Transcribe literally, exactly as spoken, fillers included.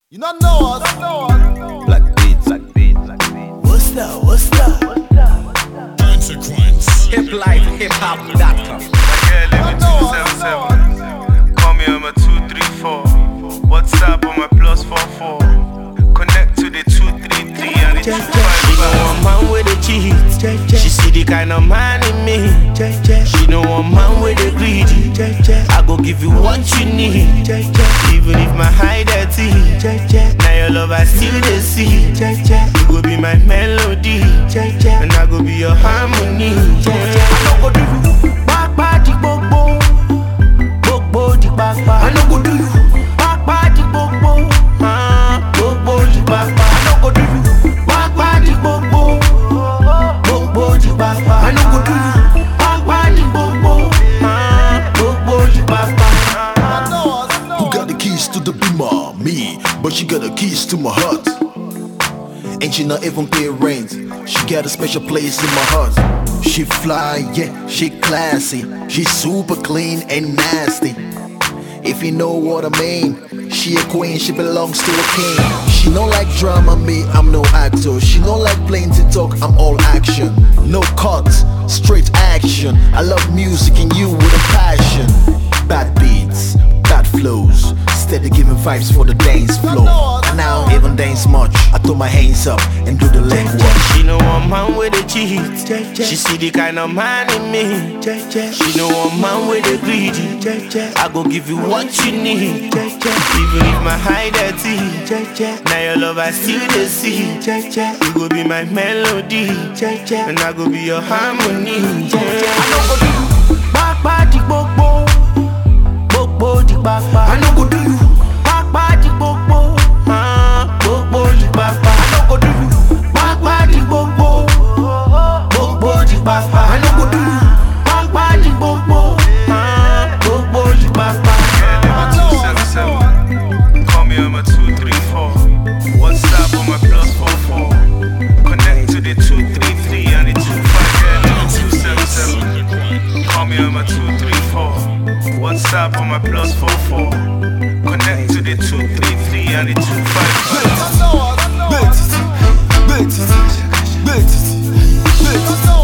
You don't know us. Black beats, black beats, black beats. What's that? What's that? Consequence. Hip life, hip hop dot com. My girl live in two seven seven. Call me on my two three four. WhatsApp on my plus four four. Connect to the two three three and the two five She know five. one man with a cheat. She see the kind of man in me. She know one man with a greedy. I go give you what you need, even if my high dirty. Now your love I still the see. You go be my melody, and I go be your harmony. I no go do you back body bobo, bobo di back body. I no go do you back body bobo, ah bobo di back body. I no go do you back body bobo, bobo di back body. I no go do you back body bobo, ah bobo di back body. Who got the keys to the beamer? Me, but she got the keys to my heart. And she not even pay rent. She got a special place in my heart. She fly, yeah, she classy. She super clean and nasty. If you know what I mean. She a queen, she belongs to a king. She don't like drama, me, I'm no actor. She don't like playing to talk, I'm all action. No cuts, straight action. I love music and you with a passion. Bad beats, bad flows, steady giving vibes for the dance floor. And I don't even dance much. I throw my hands up and do the leg work. She know one man with a cheat. She see the kind of man in me. She know one man with a greedy. I go give you what you need, even if my high dirty. Now your love I still the see. You go be my melody, and I go be your harmony. I no go do you back body bobo, bobo di back body. I no go do you back body bobo, ah bobo di back body. I no go do you back body bobo, bobo di back body. I no go do you back body bobo, ah bobo di back body. My girl live in two seven seven. Call me on my two three four. WhatsApp on my plus four four. Connect to the two three three and the two five five. two seven seven. Call me on my two three four. WhatsApp on my plus four four. Connect to the two three three and the two five five. Betty, Betty, Betty, Betty, Betty.